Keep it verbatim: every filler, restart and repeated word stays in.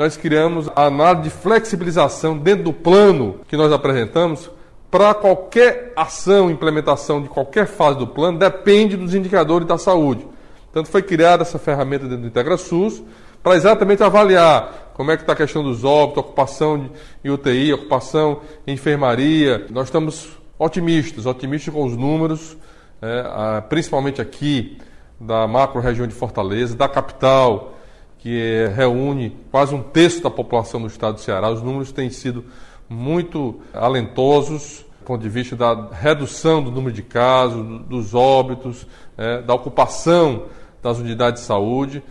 nós criamos a análise de flexibilização dentro do plano que nós apresentamos. Para qualquer ação, implementação de qualquer fase do plano, depende dos indicadores da saúde. Portanto, foi criada essa ferramenta dentro do IntegraSUS para exatamente avaliar como é que está a questão dos óbitos, ocupação em U T I, ocupação em enfermaria. Nós estamos otimistas, otimistas com os números, é, principalmente aqui da macro-região de Fortaleza, da capital, que é, reúne quase um terço da população do estado do Ceará. Os números têm sido muito alentosos, do ponto de vista da redução do número de casos, dos óbitos, é, da ocupação das unidades de saúde.